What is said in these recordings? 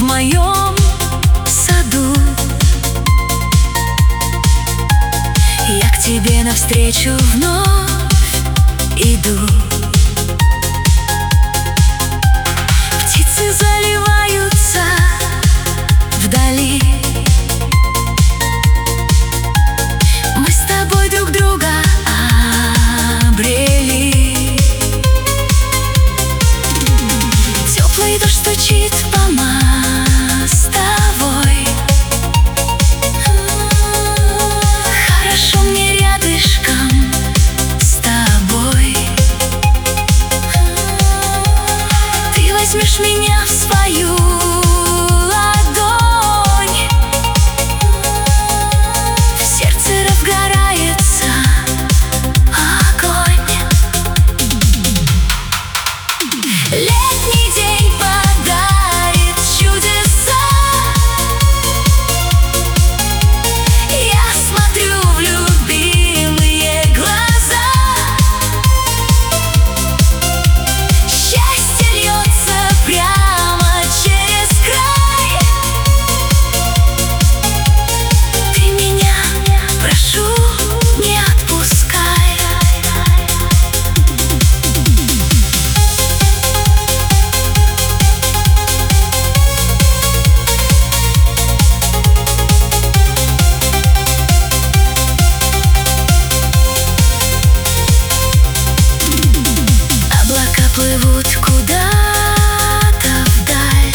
моем саду. Я к тебе навстречу вновь иду. Птицы заливаются вдали. Мы с тобой друг друга обрели. Теплый дождь стучит по мостовой. Хорошо мне рядышком с тобой. Ты возьмешь меня в свою ладонь. В сердце разгорается огонь. Летний день подарит чудеса. Я смотрю в любимые глаза. Счастье льется прямо через край. Ты меня, прошу, не отпускай. Облака плывут куда-то вдаль,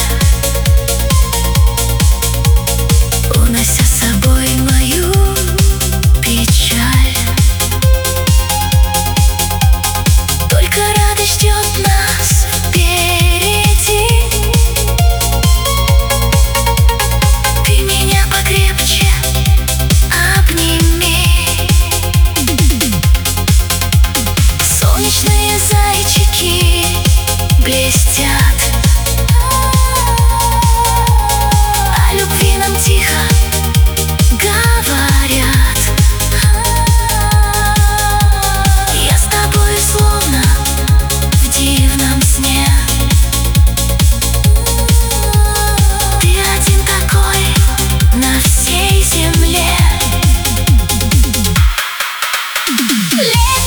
унося с собой мою печаль. Только радость ждет нас впереди. Ты меня покрепче обними. Солнечные зайчики блестят. О любви нам тихо говорят. Я с тобой словно в дивном сне. Ты один такой на всей земле.